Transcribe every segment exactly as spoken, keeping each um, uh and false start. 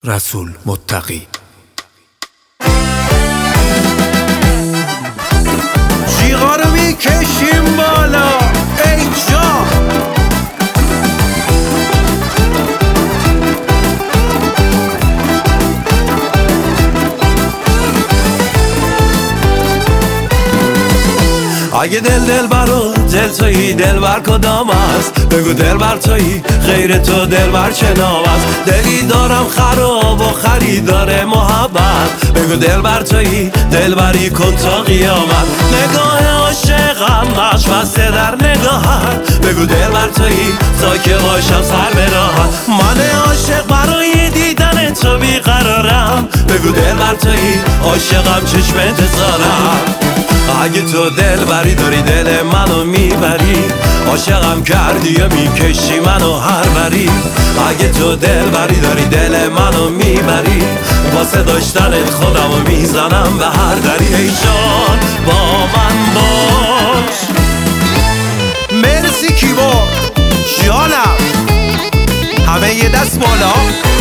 رسول متقی. جیغا رو میکشیم بالا ای جا، اگه دل دل برو دل تویی دل بر کدام است؟ بگو دل بر تویی غیر تو دل بر چه نام است؟ دلی دارم خراب و خریدار محبت، بگو دل بر تویی دل بری کن تا قیامت. نگاه عاشقم نقش بسته در نگاهت، بگو دل بر تویی تا که باشم سر به راحت. من عاشق برای دیدن تو بیقرارم، بگو دل بر تویی عاشقم چشم انتظارم. اگه تو دل بری داری دل منو میبری، عاشقم کردی و میکشی منو هر بری. اگه تو دل بری داری دل منو میبری، واسه داشتنت خودمو میزنم به هر دری. ای جان با من باش. مرسی کیبورد جانم، همه یه دست بالا.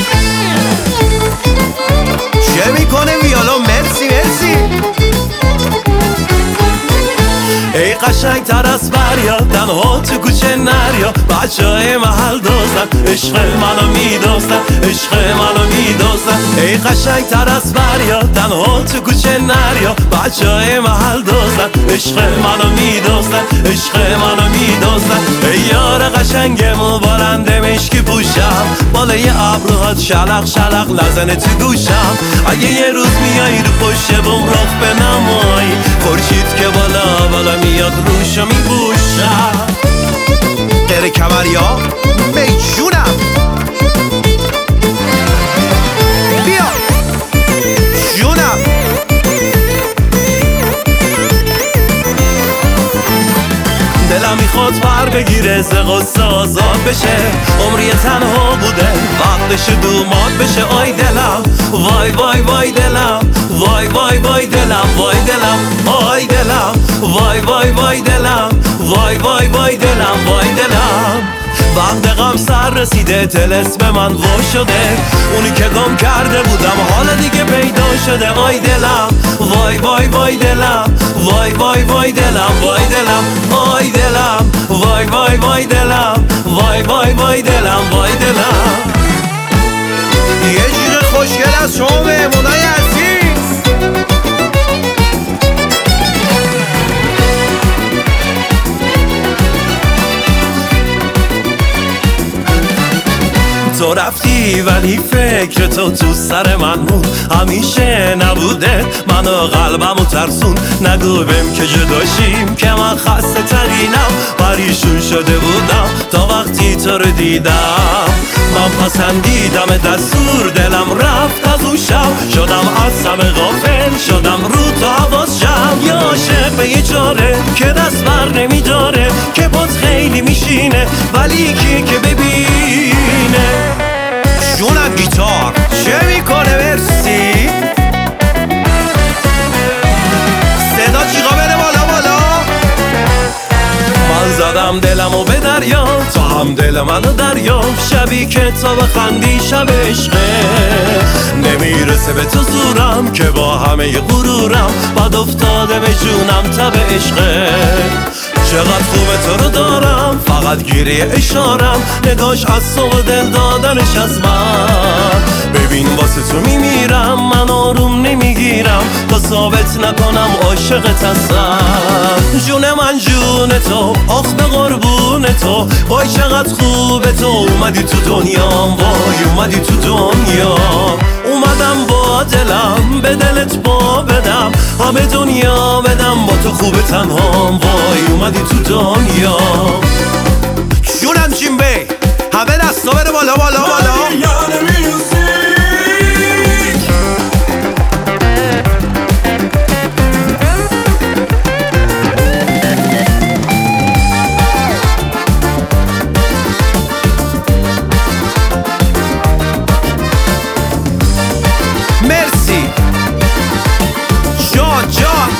چه میکنه ویولو؟ مرسی مرسی. ای قشنگ تر از فریاد تنها تو کوچه نریا، بچه های محل دوستن عشق منو میدوستن، عشق منو میدوستن. ای قشنگ تر از فریاد تنها تو کوچه نریا، بچه های محل دوستن عشق منو میدوستن، عشق منو میدوستن. ای یار قشنگ مبارنده مشکی پوشم، بالای ابروهات شلق شلق لزنه تو گوشم. اگه یه روز میای رو پشت بوم رخ به نمایی، خورشید که بالا بالا میاد روشو میبوشم. غیر کمریا میجونم بیا جونم. دلم میخواد پر بگیره ز غصه آزاد بشه، عمری تنها بوده وقتش دومات بشه. آی دلم وای وای وای دلم، وای وای وای دلم، وای دلم آی دلم، وای وای وای دلم، وای وای وای دلم، وای دلم. وقت غم سر رسیده طلسم من وا شده، اونی که گم کرده بودم حالا دیگه پیدا شده. آی دلم وای وای وای دلم، وای وای وای دلم، وای دلم آی دلم، وای وای وای دلم، وای وای وای دلم، وای دلم. یه جور خوشگل از شما مهمونای عزیز. تو رفتی ولی فکر تو تو سر من بود، همیشه نبوده منو قلبمو ترسون. نگو بهم که جداشیم که من خسته ترینم، پریشون شده بودم تا وقتی تو رو دیدم. من پسندیدم دستور دلم رفت از اون شب، شدم از همه غافل شدم رو تو حواس شم. یا عاشق به یه جاره که دست بر نمیداره، که پات خیلی میشینه ولی کی که ببینه. جونم گیتار چه میکنه؟ مرسی. صدا چیقا بره بالا بالا. من زدم دلمو به دریا، تو هم دل منو دریا. شبی که تا بخندی شب عشقه، نمیرسه به تو زورم که با همه غرورم بد افتاده به جونم تب عشقه. چقدر خوبه تو رو دارم فقط گیری اشارم، نگاش از صبح دل دادنش از من. ببین واسه تو میمیرم من آروم نمیگیرم تا ثابت نکنم عاشقت هستم. جون من جون تو آخ به قربون تو، وای چقدر خوبه تو اومدی تو دنیام، وای اومدی تو دنیا. اومدم با دلم به دلت با بدم، همه دنیا بدم با تو خوبه تنهام، وای اومدی تو دنیا. جونم جیمبی همه دستا بره بالا بالا بالا. مرسی جان جان.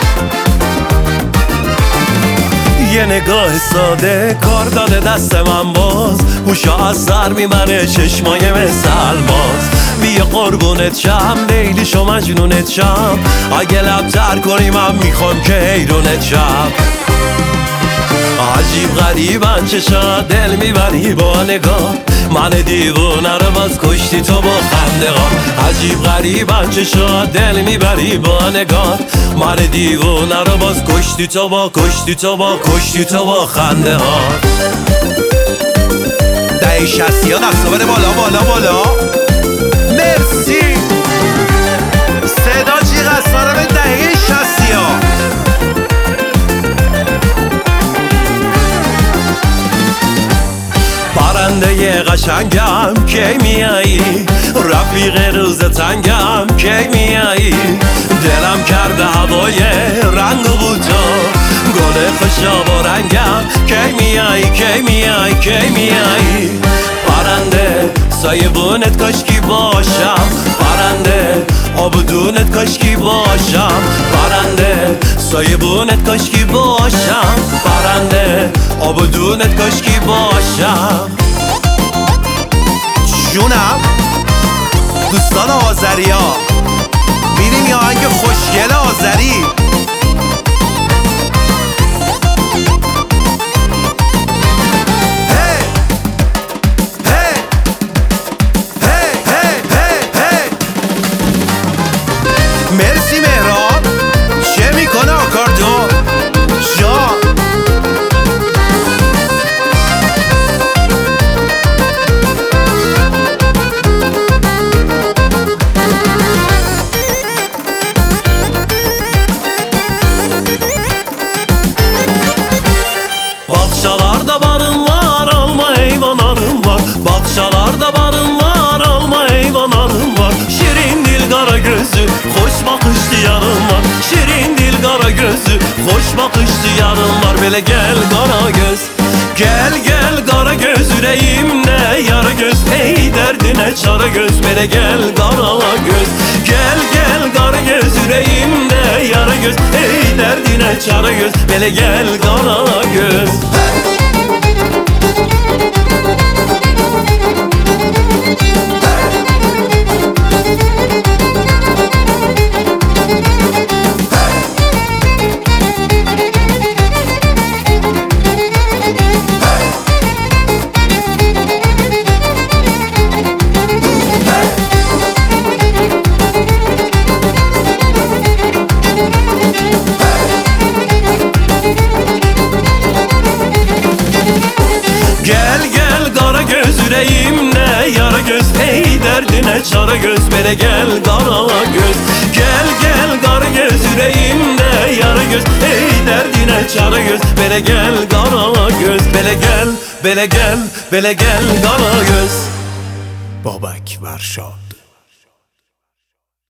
یه نگاه ساده کار داده دست من باز، هوشا از سر میبره چشمای مثل باز. بیا قربونت شم، لیلیش و مجنونت شم، اگه لبتر کنی من میخوام که حیرونت شم. عجیب غریبن چشات دل میبری با نگاه، من دیوونه رو باز کشتی تو با خنده ها. عجیب غریبن چشات دل میبری با نگاه، من دیوونه رو باز کشتی تو با کشتی تو با کشتی تو با خنده ها. دهه شصتی ها دستا بره بالا بالا بالا. مرسی. صدا چی قصاره به دهه شصتی ها. پرنده قشنگم کی میایی، رفیق روز تنگم کی میایی، دلم کرده هوای رنگ و بوتا، گل خوشا با رنگم کی میایی کی میایی کی میایی. پرنده سایبونت کاشکی باشم، پرنده آبدونت کاشکی باشم، پرنده سایبونت کاشکی باشم، پرنده آبدونت کاشکی باشم. جونم دوستان آذری ها، میریم یه آهنگ خوشگل آذری. مرسی مهران. چه میکنه آکاردون جان؟ Bahçalarda barım var, alma heyvanlarım var. Bahçalarda barım var, alma heyvanlarım var. Şirin dil kara gözü, hoş bakışlı yarım var. Şirin dil kara gözü, hoş bakışlı yarım var. Böyle gel kara göz, gel gel kara göz, yüreğimde yara göz. Ey derdine çare göz, böyle gel kara göz, gel gel kara göz, yüreğimde yara göz. Ey derdine çare göz, böyle gel kara göz. Gel gel kara göz, yüreğimde yara göz. Ey derdine çare göz, bere gel kara göz. Gel gel kara göz, yüreğimde yara göz. Ey derdine çare göz, bere gel kara göz. Bele gel, bele gel, bele gel kara göz. بابک ورشاد.